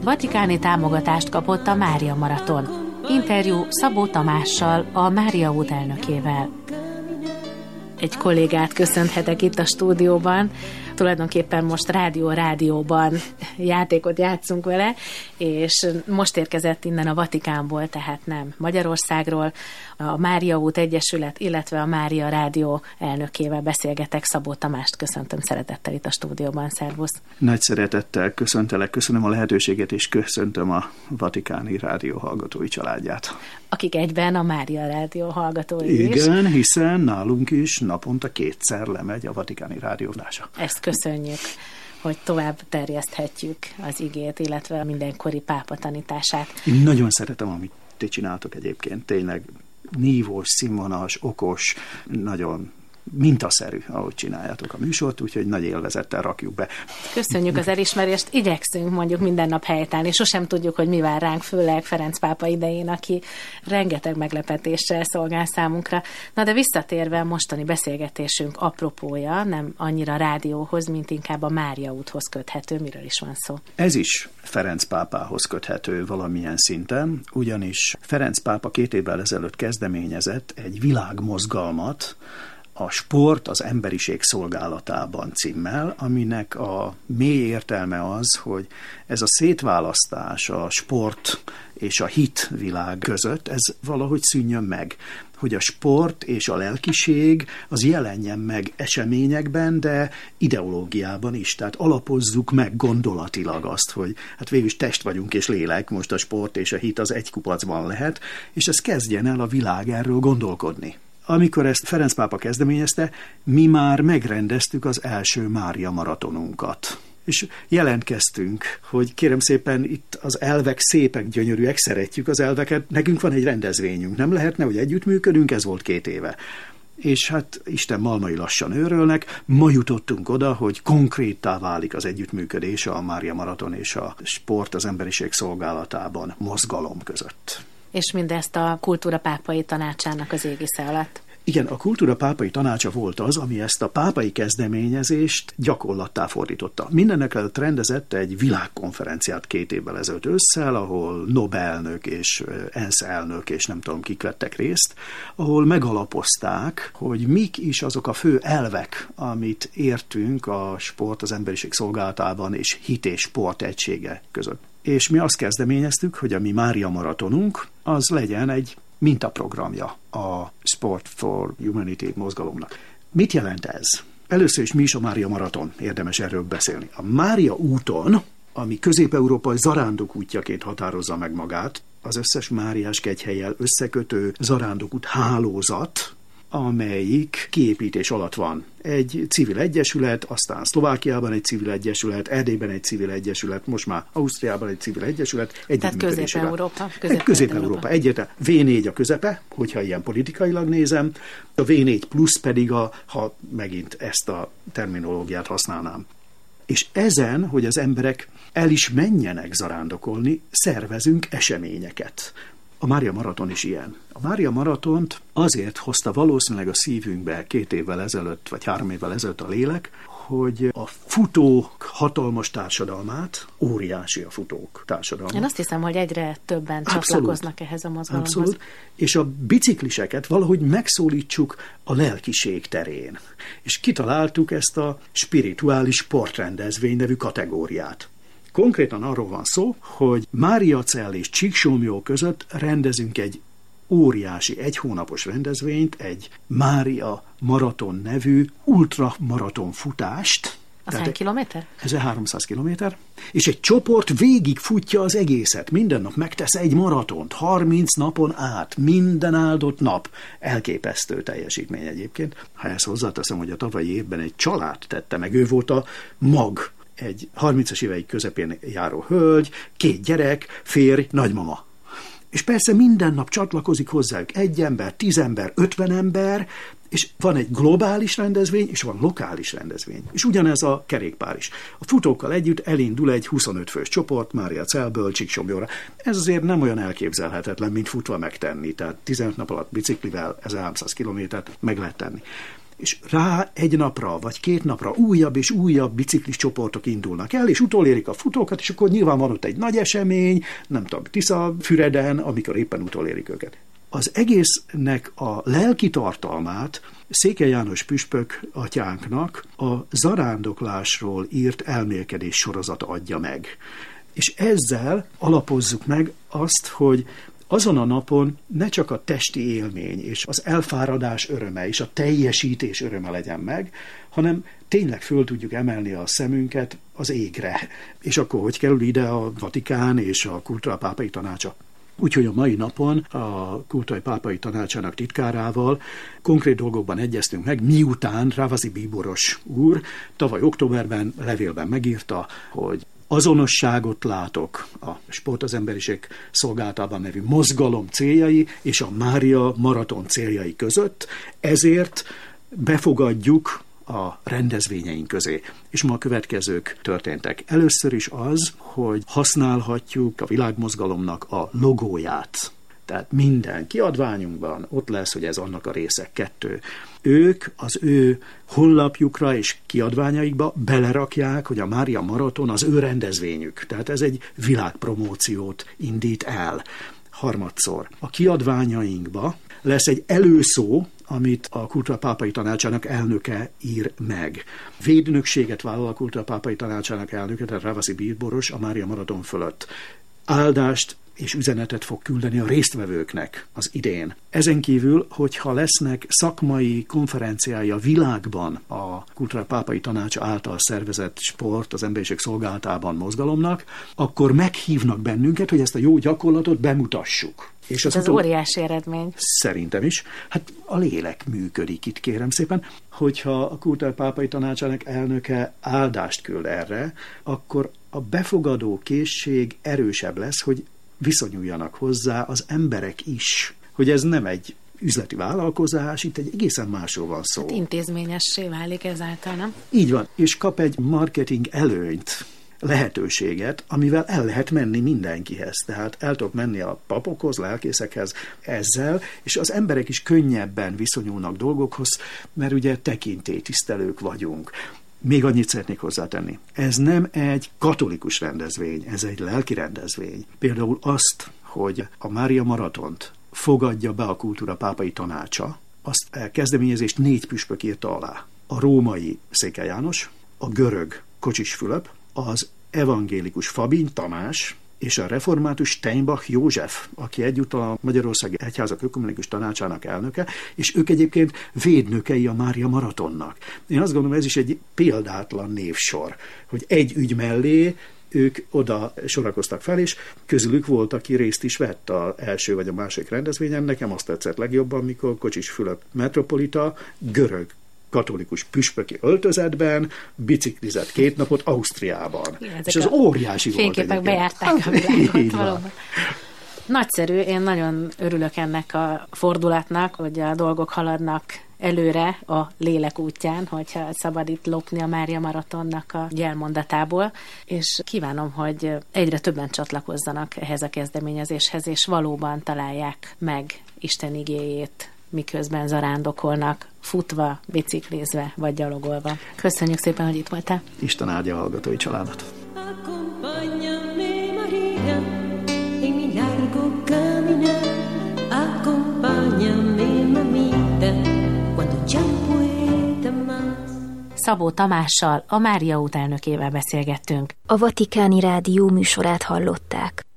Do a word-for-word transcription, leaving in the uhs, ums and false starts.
vatikáni támogatást kapott a Mária Maraton. Interjú Szabó Tamással, a Mária út elnökével. Egy kollégát köszönhetek itt a stúdióban, tulajdonképpen most rádió-rádióban játékot játszunk vele, és most érkezett innen a Vatikánból, tehát nem Magyarországról. A Mária út Egyesület, illetve a Mária Rádió elnökével beszélgetek. Szabó Tamást köszöntöm szeretettel itt a stúdióban. Szervusz! Nagy szeretettel köszöntelek, köszönöm a lehetőséget, és köszöntöm a Vatikáni Rádió hallgatói családját. Akik egyben a Mária Rádió hallgatói is. Igen, hiszen nálunk is naponta kétszer lemegy a Vatikáni Rádiózása. Ezt köszönjük, hogy tovább terjeszthetjük az igét, illetve a mindenkori pápa tanítását. Én nagyon szeretem, amit ti csináltok egyébként. Tényleg nívós, színvonalas, okos, nagyon mintaszerű, ahogy csináljátok a műsort, úgyhogy nagy élvezettel rakjuk be. Köszönjük az elismerést, igyekszünk mondjuk minden nap helytállni, sosem tudjuk, hogy mi vár ránk, főleg Ferenc pápa idején, aki rengeteg meglepetéssel szolgál számunkra. Na de visszatérve mostani beszélgetésünk apropója, nem annyira rádióhoz, mint inkább a Mária úthoz köthető. Miről is van szó? Ez is Ferenc pápához köthető valamilyen szinten, ugyanis Ferenc pápa két évvel ezelőtt kezdeményezett egy világmozgalmat, a Sport az emberiség szolgálatában címmel, aminek a mély értelme az, hogy ez a szétválasztás a sport és a hit világ között, ez valahogy szűnjön meg. Hogy a sport és a lelkiség az jelenjen meg eseményekben, de ideológiában is. Tehát alapozzuk meg gondolatilag azt, hogy hát végül is test vagyunk és lélek, most a sport és a hit az egy kupacban lehet, és ez kezdjen el a világ erről gondolkodni. Amikor ezt Ferenc pápa kezdeményezte, mi már megrendeztük az első Mária maratonunkat. És jelentkeztünk, hogy kérem szépen, itt az elvek szépek, gyönyörűek, szeretjük az elveket, nekünk van egy rendezvényünk, nem lehetne, hogy együttműködünk, ez volt két éve. És hát Isten malmai lassan őrölnek, ma jutottunk oda, hogy konkréttá válik az együttműködés a Mária Maraton és a Sport az emberiség szolgálatában mozgalom között. És mindezt a Kultúra Pápai Tanácsának az égisze alatt. Igen, a Kultúra Pápai Tanácsa volt az, ami ezt a pápai kezdeményezést gyakorlattá fordította. Mindenek előtt rendezett egy világkonferenciát két évvel ezelőtt ősszel, ahol Nobel-elnök és ENSZ elnök és nem tudom kik vettek részt, ahol megalapozták, hogy mik is azok a fő elvek, amit értünk a sport az emberiség szolgálatában és hit és sport egysége között. És mi azt kezdeményeztük, hogy a mi Mária maratonunk az legyen egy mintaprogramja a Sport for Humanity mozgalomnak. Mit jelent ez? Először is mi is a Mária maraton? Érdemes erről beszélni. A Mária úton, ami Közép-Európai zarándok útjaként határozza meg magát, az összes máriás kegyhellyel összekötő zarándokút hálózat, amelyik kiépítés alatt van. Egy civil egyesület, aztán Szlovákiában egy civil egyesület, Erdélyben egy civil egyesület, most már Ausztriában egy civil egyesület. Tehát Közép-Európa. Közép-Európa. Egyetlen vé négy a közepe, hogyha ilyen politikailag nézem, a vé négy plusz pedig, a, ha megint ezt a terminológiát használnám. És ezen, hogy az emberek el is menjenek zarándokolni, szervezünk eseményeket. A Mária Maraton is ilyen. A Mária Maratont azért hozta valószínűleg a szívünkbe két évvel ezelőtt, vagy három évvel ezelőtt a lélek, hogy a futók hatalmas társadalmát, óriási a futók társadalma. Én azt hiszem, hogy egyre többen Abszolút. csatlakoznak ehhez a mozgalomhoz. Abszolút. És a bicikliseket valahogy megszólítsuk a lelkiség terén. És kitaláltuk ezt a spirituális sportrendezvény nevű kategóriát. Konkrétan arról van szó, hogy Máriacell és Csíksomlyó között rendezünk egy óriási, egy hónapos rendezvényt, egy Mária Maraton nevű ultramaraton futást. Az hány kilométer? Ez háromszáz kilométer, és egy csoport végig futja az egészet. Minden nap megtesz egy maratont, harminc napon át, minden áldott nap. Elképesztő teljesítmény egyébként. Ha ezt hozzáteszem, hogy a tavalyi évben egy család tette meg, ő volt a mag, egy harmincas éveik közepén járó hölgy, két gyerek, férj, nagymama. És persze minden nap csatlakozik hozzájuk egy ember, tíz ember, ötven ember, és van egy globális rendezvény, és van lokális rendezvény. És ugyanez a kerékpár is. A futókkal együtt elindul egy huszonöt fős csoport, Máriacellből Csíksomlyóra. Ez azért nem olyan elképzelhetetlen, mint futva megtenni. Tehát tizenöt nap alatt biciklivel ezerháromszáz kilométert meg lehet tenni. és rá egy napra, vagy két napra újabb és újabb biciklis csoportok indulnak el, és utolérik a futókat, és akkor nyilván van ott egy nagy esemény, nem tudom, Tiszafüreden, amikor éppen utolérik őket. Az egésznek a lelki tartalmát Székely János püspök atyánknak a zarándoklásról írt elmélkedés sorozata adja meg. És ezzel alapozzuk meg azt, hogy azon a napon ne csak a testi élmény és az elfáradás öröme és a teljesítés öröme legyen meg, hanem tényleg föl tudjuk emelni a szemünket az égre. És akkor hogy kerül ide a Vatikán és a Kultúra Pápai Tanácsa? Úgyhogy a mai napon a Kultúra Pápai Tanácsának titkárával konkrét dolgokban egyeztünk meg, miután Ravasi Bíboros úr tavaly októberben levélben megírta, hogy azonosságot látok a Sport az emberiség szolgálatában nevű mozgalom céljai és a Mária maraton céljai között, ezért befogadjuk a rendezvényeink közé. És ma a következők történtek. Először is az, hogy használhatjuk a világmozgalomnak a logóját. Tehát minden kiadványunkban ott lesz, hogy ez annak a része kettő. Ők az ő honlapjukra és kiadványaikba belerakják, hogy a Mária Maraton az ő rendezvényük. Tehát ez egy világpromóciót indít el. Harmadszor, a kiadványainkba lesz egy előszó, amit a Kultúra Pápai Tanácsának elnöke ír meg. Védnökséget vállal a Kultúra Pápai Tanácsának elnöke, tehát Ravasi Bíboros a Mária Maraton fölött. Áldást és üzenetet fog küldeni a résztvevőknek az idén. Ezen kívül, hogyha lesznek szakmai konferenciái a világban a Kultúra Pápai Tanácsa által szervezett sport az emberiség szolgálatában mozgalomnak, akkor meghívnak bennünket, hogy ezt a jó gyakorlatot bemutassuk. És az, az utol... óriási eredmény. Szerintem is. Hát a lélek működik itt, kérem szépen. Hogyha a Kultúra Pápai Tanácsának elnöke áldást küld erre, akkor a befogadó készség erősebb lesz, hogy viszonyuljanak hozzá az emberek is. Hogy ez nem egy üzleti vállalkozás, itt egy egészen másról van szó. Hát intézményessé válik ezáltal, nem? Így van, és kap egy marketing előnyt, lehetőséget, amivel el lehet menni mindenkihez. Tehát el tudok menni a papokhoz, lelkészekhez ezzel, és az emberek is könnyebben viszonyulnak dolgokhoz, mert ugye tekintélytisztelők vagyunk. Még annyit szeretnék hozzátenni. Ez nem egy katolikus rendezvény, ez egy lelki rendezvény. Például azt, hogy a Mária Maratont fogadja be a Kultúra Pápai Tanácsa, azt a kezdeményezést négy püspök írta alá. A római Székely János, a görög Kocsis Fülöp, az evangélikus Fabin Tamás, és a református Steinbach József, aki egyúttal a Magyarországi Egyházak Ökumenikus Tanácsának elnöke, és ők egyébként védnökei a Mária Maratonnak. Én azt gondolom, ez is egy példátlan névsor, hogy egy ügy mellé ők oda sorakoztak fel, és közülük volt, aki részt is vett az első vagy a második rendezvényen. Nekem azt tetszett legjobban, mikor Kocsis Fülöp metropolita, görög katolikus püspöki öltözetben biciklizett két napot Ausztriában. Igen, és az óriási volt. Fényképek bejárták a világot valóban. Nagyszerű, én nagyon örülök ennek a fordulatnak, hogy a dolgok haladnak előre a lélek útján, hogyha szabad itt lopni a Mária Maratonnak a jelmondatából, és kívánom, hogy egyre többen csatlakozzanak ehhez a kezdeményezéshez, és valóban találják meg Isten igéjét, miközben zarándokolnak, futva, biciklizve vagy gyalogolva. Köszönjük szépen, hogy itt voltál. Isten áldja a hallgatói családot. Szabó Tamással, a Mária út elnökével beszélgettünk. A Vatikáni Rádió műsorát hallották.